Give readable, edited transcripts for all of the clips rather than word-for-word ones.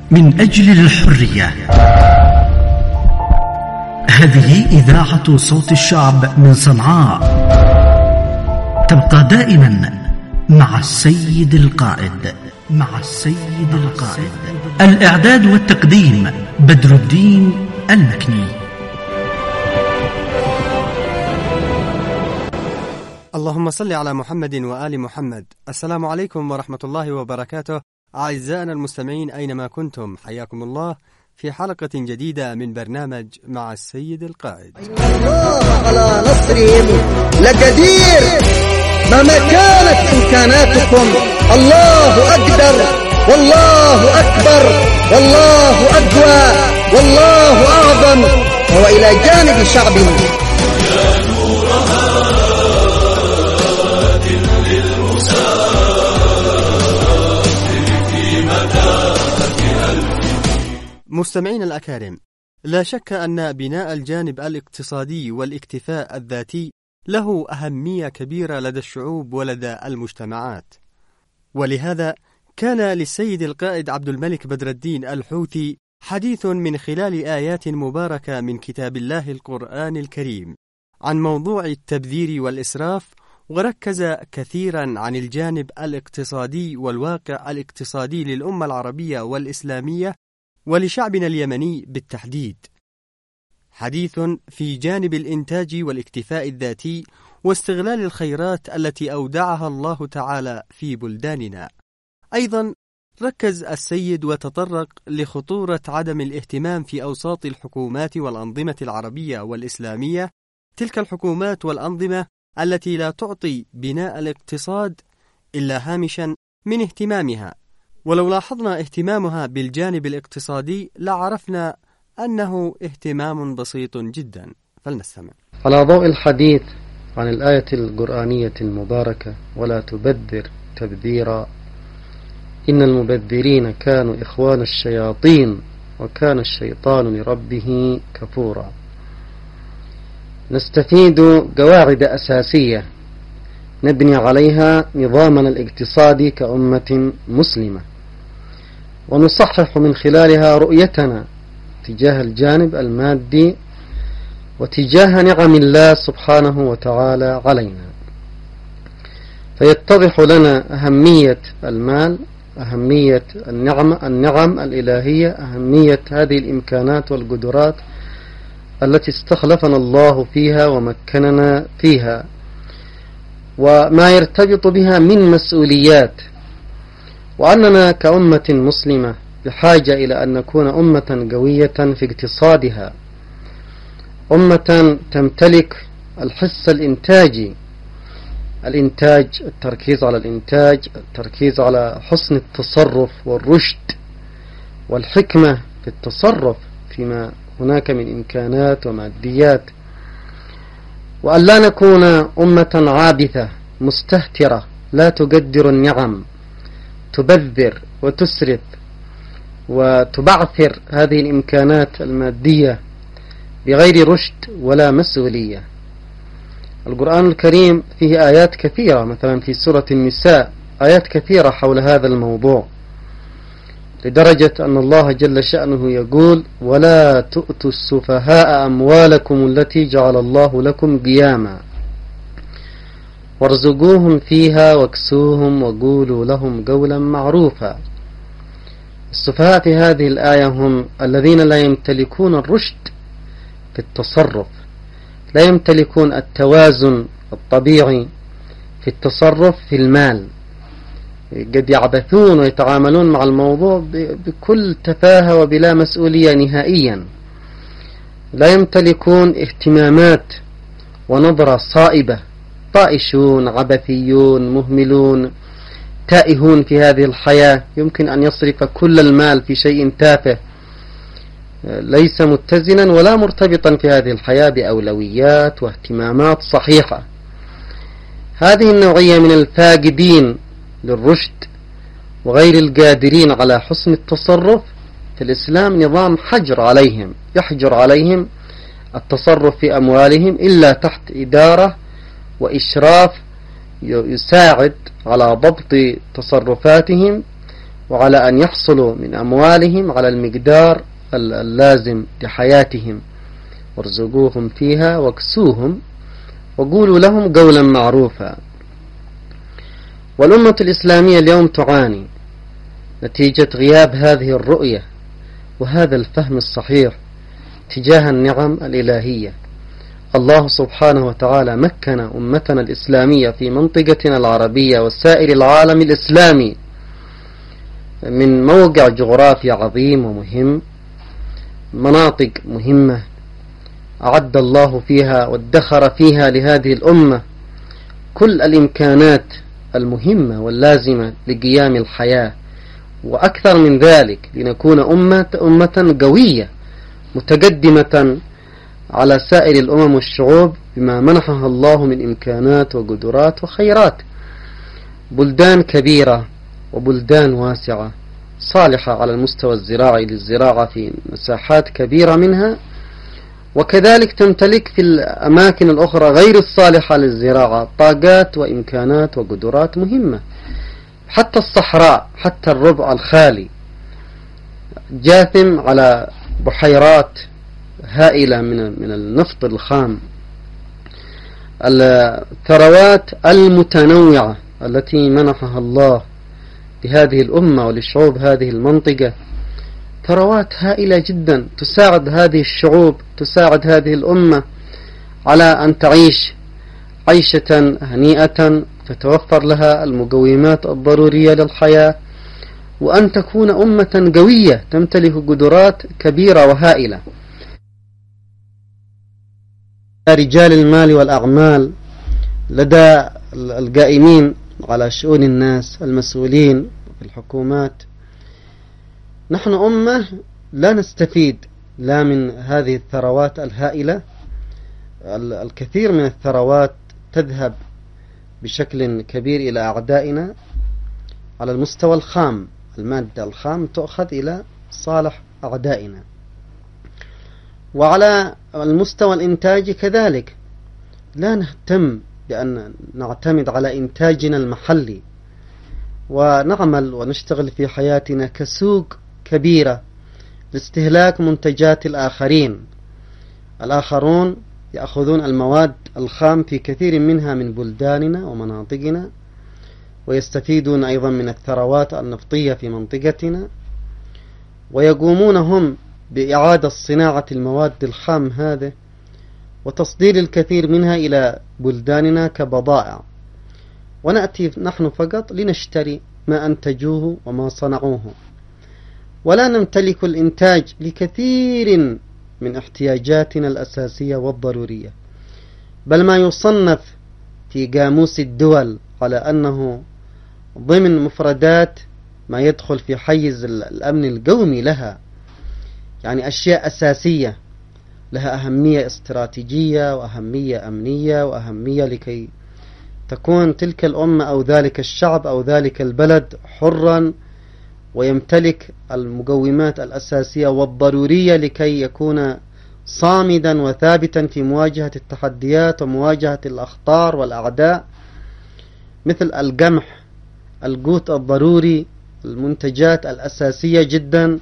من أجل الحرية. هذه إذاعة صوت الشعب من صنعاء، تبقى دائما مع السيد القائد. الإعداد والتقديم بدر الدين المكني. اللهم صل على محمد وآل محمد. السلام عليكم ورحمة الله وبركاته. أعزائنا المستمعين أينما كنتم، حياكم الله في حلقة جديدة من برنامج مع السيد القائد. الله على نصرهم لقدير، مهما كانت إمكاناتكم الله أقدر، والله أكبر، والله أقوى، والله أعظم، وهو إلى جانب شعبنا. مستمعين الأكارم، لا شك أن بناء الجانب الاقتصادي والاكتفاء الذاتي له أهمية كبيرة لدى الشعوب ولدى المجتمعات، ولهذا كان للسيد القائد عبد الملك بدر الدين الحوثي حديث من خلال آيات مباركة من كتاب الله القرآن الكريم عن موضوع التبذير والإسراف، وركز كثيرا عن الجانب الاقتصادي والواقع الاقتصادي للأمة العربية والإسلامية ولشعبنا اليمني بالتحديد. حديث في جانب الإنتاج والاكتفاء الذاتي واستغلال الخيرات التي أودعها الله تعالى في بلداننا. أيضا ركز السيد وتطرق لخطورة عدم الاهتمام في أوساط الحكومات والأنظمة العربية والإسلامية، تلك الحكومات والأنظمة التي لا تعطي بناء الاقتصاد إلا هامشا من اهتمامها، ولو لاحظنا اهتمامها بالجانب الاقتصادي لعرفنا أنه اهتمام بسيط جدا. فلنستمع. على ضوء الحديث عن الآية القرآنية المباركة ولا تبذر تبذيرا إن المبذرين كانوا إخوان الشياطين وكان الشيطان لربه كفورا، نستفيد قواعد أساسية نبني عليها نظامنا الاقتصادي كأمة مسلمة، ونصحح من خلالها رؤيتنا تجاه الجانب المادي وتجاه نعم الله سبحانه وتعالى علينا، فيتضح لنا أهمية المال، أهمية النعم الإلهية، أهمية هذه الإمكانات والقدرات التي استخلفنا الله فيها ومكننا فيها، وما يرتبط بها من مسؤوليات، وأننا كأمة مسلمة بحاجة إلى أن نكون أمة قوية في اقتصادها، أمة تمتلك الحس الإنتاجي، التركيز على الإنتاج، التركيز على حسن التصرف والرشد والحكمة في التصرف فيما هناك من إمكانات وماديات، وأن لا نكون أمة عابثة مستهترة لا تقدر النعم، تبذر وتسرف وتبعثر هذه الإمكانات المادية بغير رشد ولا مسؤولية. القرآن الكريم فيه آيات كثيرة، مثلا في سورة النساء آيات كثيرة حول هذا الموضوع، لدرجة أن الله جل شأنه يقول ولا تؤتوا السفهاء أموالكم التي جعل الله لكم قياما وارزقوهم فيها واكسوهم وقولوا لهم قولا معروفا. السفهاء في هذه الآية هم الذين لا يمتلكون الرشد في التصرف، لا يمتلكون التوازن الطبيعي في التصرف في المال، قد يعبثون ويتعاملون مع الموضوع بكل تفاهة وبلا مسؤولية نهائيا، لا يمتلكون اهتمامات ونظرة صائبة، طائشون عبثيون مهملون تائهون في هذه الحياة، يمكن أن يصرف كل المال في شيء تافه ليس متزنا ولا مرتبطا في هذه الحياة بأولويات واهتمامات صحيحة. هذه النوعية من الفاقدين للرشد وغير القادرين على حسن التصرف في الإسلام نظام حجر عليهم، يحجر عليهم التصرف في أموالهم إلا تحت إدارة وإشراف يساعد على ضبط تصرفاتهم وعلى أن يحصلوا من أموالهم على المقدار اللازم لحياتهم، وارزقوهم فيها واكسوهم وقولوا لهم قولا معروفا. والأمة الإسلامية اليوم تعاني نتيجة غياب هذه الرؤية وهذا الفهم الصحيح تجاه النعم الإلهية. الله سبحانه وتعالى مكن أمتنا الإسلامية في منطقتنا العربية وسائر العالم الإسلامي من موقع جغرافي عظيم ومهم، مناطق مهمة أعد الله فيها وادخر فيها لهذه الأمة كل الإمكانات المهمة واللازمة لقيام الحياة، وأكثر من ذلك لنكون أمة قوية متقدمة على سائر الأمم والشعوب بما منحها الله من إمكانات وقدرات وخيرات. بلدان كبيرة وبلدان واسعة صالحة على المستوى الزراعي للزراعة في مساحات كبيرة منها، وكذلك تمتلك في الأماكن الأخرى غير الصالحة للزراعة طاقات وإمكانات وقدرات مهمة. حتى الصحراء، حتى الربع الخالي جاثم على بحيرات هائلة من النفط الخام. الثروات المتنوعة التي منحها الله لهذه الأمة ولشعوب هذه المنطقة ثروات هائلة جدا تساعد هذه الشعوب، تساعد هذه الأمة على أن تعيش عيشة هنيئة تتوفر لها المقومات الضرورية للحياة، وأن تكون أمة قوية تمتلك قدرات كبيرة وهائلة. رجال المال والأعمال لدى القائمين على شؤون الناس المسؤولين في الحكومات، نحن أمة لا نستفيد لا من هذه الثروات الهائلة. الكثير من الثروات تذهب بشكل كبير إلى أعدائنا على المستوى الخام، المادة الخام تؤخذ إلى صالح أعدائنا. وعلى المستوى الإنتاجي كذلك لا نهتم بأن نعتمد على إنتاجنا المحلي ونعمل ونشتغل في حياتنا كسوق كبيرة لاستهلاك منتجات الآخرين. الآخرون يأخذون المواد الخام في كثير منها من بلداننا ومناطقنا، ويستفيدون أيضا من الثروات النفطية في منطقتنا، ويقومون هم بإعادة صناعة المواد الخام هذه وتصدير الكثير منها إلى بلداننا كبضائع، ونأتي نحن فقط لنشتري ما أنتجوه وما صنعوه، ولا نمتلك الإنتاج لكثير من احتياجاتنا الأساسية والضرورية، بل ما يصنف في قاموس الدول على أنه ضمن مفردات ما يدخل في حيز الأمن القومي لها، يعني أشياء أساسية لها أهمية استراتيجية وأهمية أمنية وأهمية لكي تكون تلك الأمة أو ذلك الشعب أو ذلك البلد حرا ويمتلك المقومات الأساسية والضرورية لكي يكون صامدا وثابتا في مواجهة التحديات ومواجهة الأخطار والأعداء، مثل القمح، القوت الضروري، المنتجات الأساسية جدا.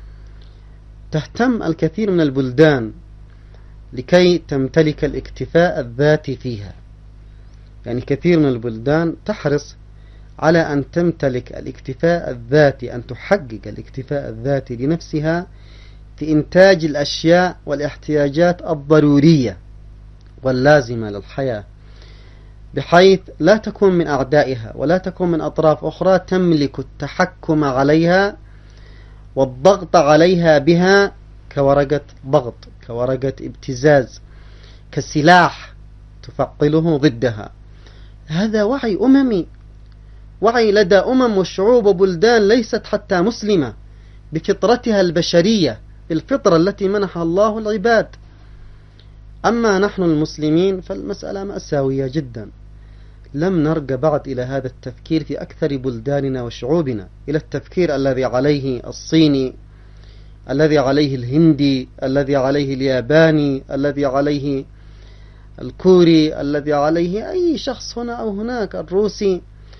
تهتم الكثير من البلدان لكي تمتلك الاكتفاء الذاتي فيها، يعني كثير من البلدان تحرص على أن تمتلك الاكتفاء الذاتي، أن تحقق الاكتفاء الذاتي لنفسها في إنتاج الأشياء والاحتياجات الضرورية واللازمة للحياة، بحيث لا تكون من أعدائها ولا تكون من أطراف أخرى تملك التحكم عليها والضغط عليها بها كورقة ضغط، كورقة ابتزاز، كسلاح تفعله ضدها. هذا وعي أممي، وعي لدى أمم وشعوب وبلدان ليست حتى مسلمة بفطرتها البشرية، الفطرة التي منحها الله العباد. أما نحن المسلمين فالمسألة مأساوية جدا، لم نرجع بعد إلى هذا التفكير في أكثر بلداننا وشعوبنا، إلى التفكير الذي عليه الصيني، الذي عليه الهندي، الذي عليه الياباني، الذي عليه الكوري، الذي عليه أي شخص هنا أو هناك، الروسي.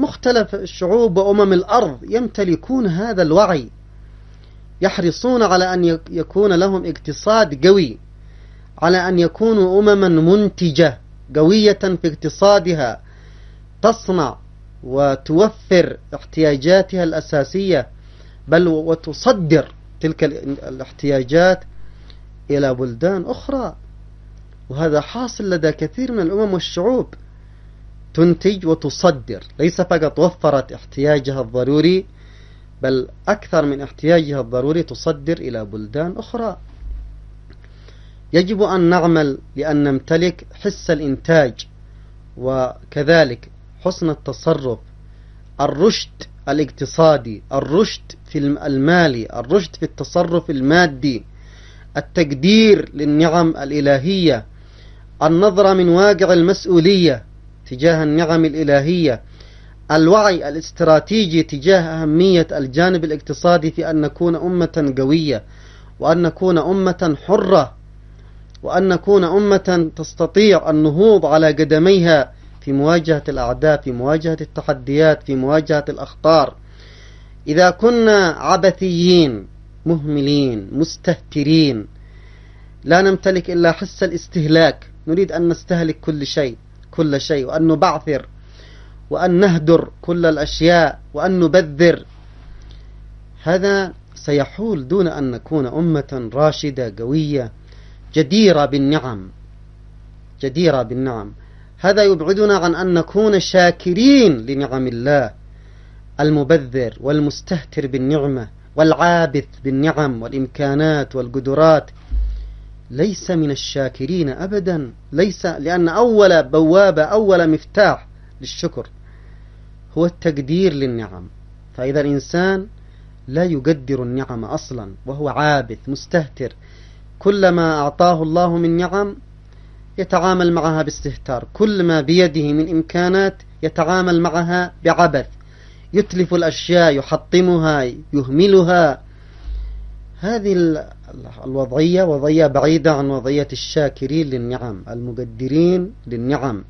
مختلف الشعوب وأمم الأرض يمتلكون هذا الوعي، يحرصون على أن يكون لهم اقتصاد قوي، على أن يكونوا أمما منتجة قوية في اقتصادها، تصنع وتوفر احتياجاتها الأساسية، بل وتصدر تلك الاحتياجات إلى بلدان أخرى. وهذا حاصل لدى كثير من الأمم والشعوب، تنتج وتصدر، ليس فقط وفرت احتياجها الضروري، بل أكثر من احتياجها الضروري تصدر إلى بلدان أخرى. يجب أن نعمل لأن نمتلك حس الإنتاج، وكذلك حسن التصرف، الرشد الاقتصادي، الرشد في المالي، الرشد في التصرف المادي، التقدير للنعم الإلهية، النظرة من واقع المسؤولية تجاه النعم الإلهية، الوعي الاستراتيجي تجاه أهمية الجانب الاقتصادي في أن نكون أمة قوية، وأن نكون أمة حرة، وأن نكون أمة تستطيع النهوض على قدميها في مواجهة الأعداء، في مواجهة التحديات، في مواجهة الأخطار. إذا كنا عبثيين مهملين مستهترين، لا نمتلك إلا حس الاستهلاك، نريد أن نستهلك كل شيء، وأن نبعثر، وأن نهدر كل الأشياء، وأن نبذر، هذا سيحول دون أن نكون أمة راشدة قوية جديرة بالنعم. هذا يبعدنا عن أن نكون شاكرين لنعم الله. المبذر والمستهتر بالنعمة والعابث بالنعم والإمكانات والقدرات ليس من الشاكرين أبدا، ليس، لأن أول بوابة، أول مفتاح للشكر هو التقدير للنعم. فإذا الإنسان لا يقدر النعم أصلا وهو عابث مستهتر، كلما أعطاه الله من نعم يتعامل معها باستهتار، كل ما بيده من إمكانات يتعامل معها بعبث، يتلف الأشياء، يحطمها، يهملها. هذه الوضعية وضعية بعيدة عن وضعية الشاكرين للنعم، المقدرين للنعم.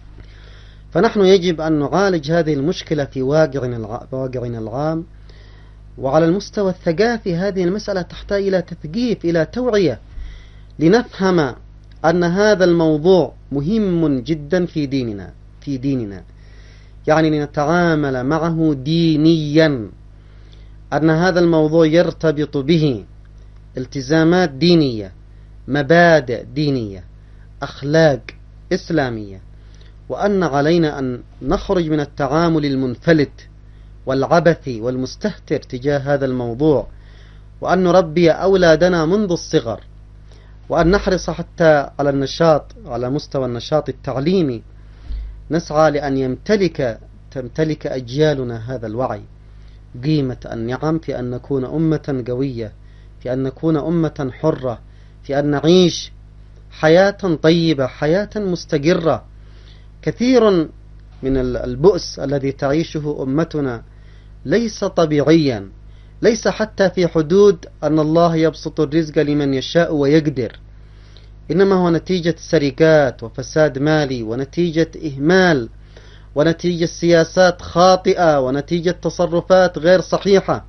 فنحن يجب أن نعالج هذه المشكلة في واقعنا العام. وعلى المستوى الثقافي هذه المسألة تحتاج إلى تثقيف، إلى توعية، لنفهم أن هذا الموضوع مهم جدا في ديننا، يعني لنتعامل معه دينيا، أن هذا الموضوع يرتبط به التزامات دينية، مبادئ دينية، أخلاق إسلامية، وأن علينا أن نخرج من التعامل المنفلت والعبثي والمستهتر تجاه هذا الموضوع، وأن نربي أولادنا منذ الصغر، وأن نحرص حتى على النشاط، على مستوى النشاط التعليمي، نسعى لأن تمتلك أجيالنا هذا الوعي، قيمة النعم في أن نكون أمة قوية، في أن نكون أمة حرة، في أن نعيش حياة طيبة، حياة مستقرة. كثير من البؤس الذي تعيشه أمتنا ليس طبيعيا، ليس حتى في حدود أن الله يبسط الرزق لمن يشاء ويقدر، إنما هو نتيجة سرقات وفساد مالي، ونتيجة إهمال، ونتيجة سياسات خاطئة، ونتيجة تصرفات غير صحيحة.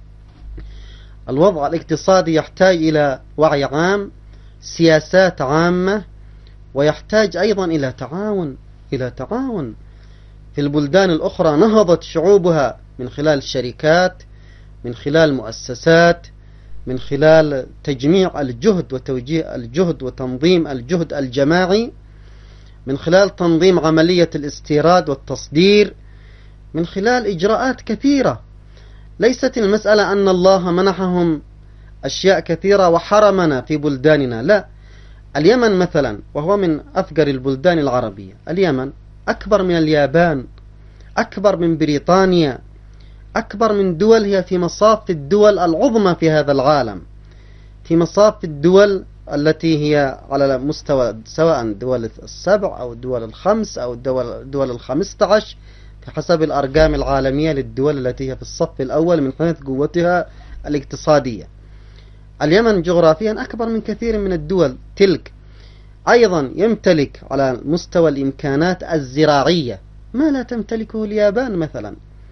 الوضع الاقتصادي يحتاج إلى وعي عام، سياسات عامة، ويحتاج أيضا إلى تعاون. في البلدان الأخرى نهضت شعوبها من خلال شركات، من خلال مؤسسات، من خلال تجميع الجهد وتوجيه الجهد وتنظيم الجهد الجماعي، من خلال تنظيم عملية الاستيراد والتصدير، من خلال إجراءات كثيرة. ليست المسألة أن الله منحهم أشياء كثيرة وحرمنا في بلداننا، لا. اليمن مثلا، وهو من أفقر البلدان العربية، اليمن أكبر من اليابان، أكبر من بريطانيا، أكبر من دول هي في مصاف الدول العظمى في هذا العالم، في مصاف الدول التي هي على مستوى سواء دول السبع أو الدول الخمس أو الدول 15 حسب الأرقام العالمية للدول التي هي في الصف الأول من حيث قوتها الاقتصادية. اليمن جغرافيا أكبر من كثير من الدول تلك، أيضا يمتلك على مستوى الإمكانات الزراعية ما لا تمتلكه اليابان مثلا،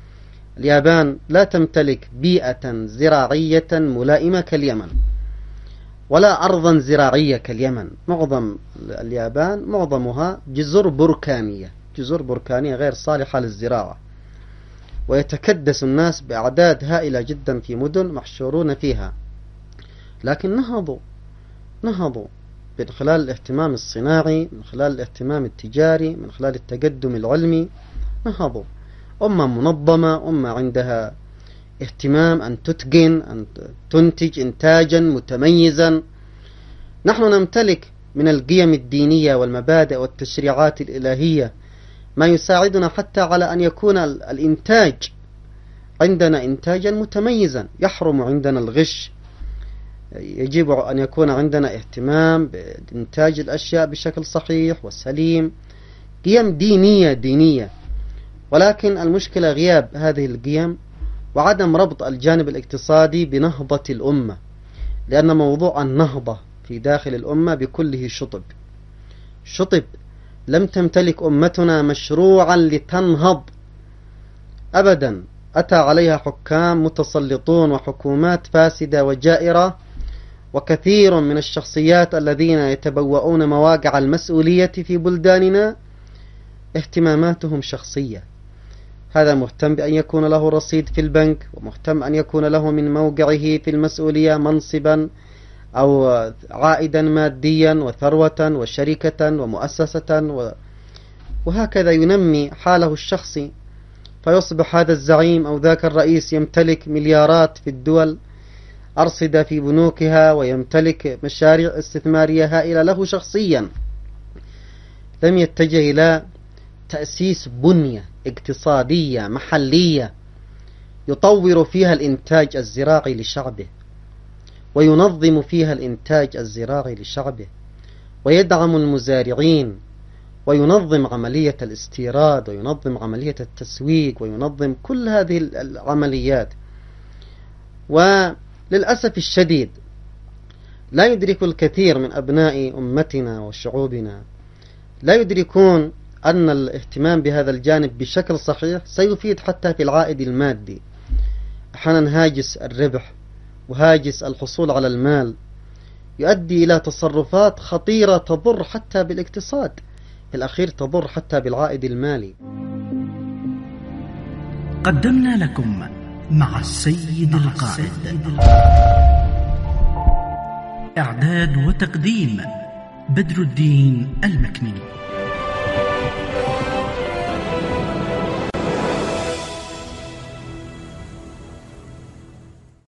اليابان لا تمتلك بيئة زراعية ملائمة كاليمن، ولا أرضا زراعية كاليمن. معظم اليابان معظمها جزر بركانية غير صالحة للزراعة، ويتكدس الناس بأعداد هائلة جدا في مدن محشورون فيها، لكن نهضوا من خلال الاهتمام الصناعي، من خلال الاهتمام التجاري، من خلال التقدم العلمي. نهضوا أمة منظمة، أمة عندها اهتمام أن تتقن، أن تنتج إنتاجا متميزا. نحن نمتلك من القيم الدينية والمبادئ والتشريعات الإلهية ما يساعدنا حتى على أن يكون الإنتاج عندنا إنتاجا متميزا. يحرم عندنا الغش، يجب أن يكون عندنا اهتمام بإنتاج الأشياء بشكل صحيح وسليم، قيم دينية. ولكن المشكلة غياب هذه القيم وعدم ربط الجانب الاقتصادي بنهضة الأمة، لأن موضوع النهضة في داخل الأمة بكله شطب. لم تمتلك أمتنا مشروعا لتنهض أبدا. أتى عليها حكام متسلطون وحكومات فاسدة وجائرة، وكثير من الشخصيات الذين يتبوؤون مواقع المسؤولية في بلداننا اهتماماتهم شخصية. هذا مهتم بأن يكون له رصيد في البنك، ومهتم أن يكون له من موقعه في المسؤولية منصبا أو عائدا ماديا وثروة وشركة ومؤسسة، وهكذا ينمي حاله الشخصي، فيصبح هذا الزعيم أو ذاك الرئيس يمتلك مليارات في الدول أرصدة في بنوكها، ويمتلك مشاريع استثمارية هائلة له شخصيا. لم يتجه إلى تأسيس بنية اقتصادية محلية يطور فيها الإنتاج الزراعي لشعبه، وينظم فيها الإنتاج الزراعي لشعبه، ويدعم المزارعين، وينظم عملية الاستيراد، وينظم عملية التسويق، وينظم كل هذه العمليات. وللأسف الشديد لا يدرك الكثير من أبناء أمتنا وشعوبنا، لا يدركون أن الاهتمام بهذا الجانب بشكل صحيح سيفيد حتى في العائد المادي. أحيانا هاجس الربح وهاجس الحصول على المال يؤدي إلى تصرفات خطيرة تضر حتى بالاقتصاد، في الأخير تضر حتى بالعائد المالي. قدمنا لكم مع السيد القائد. إعداد وتقديم بدر الدين المكني.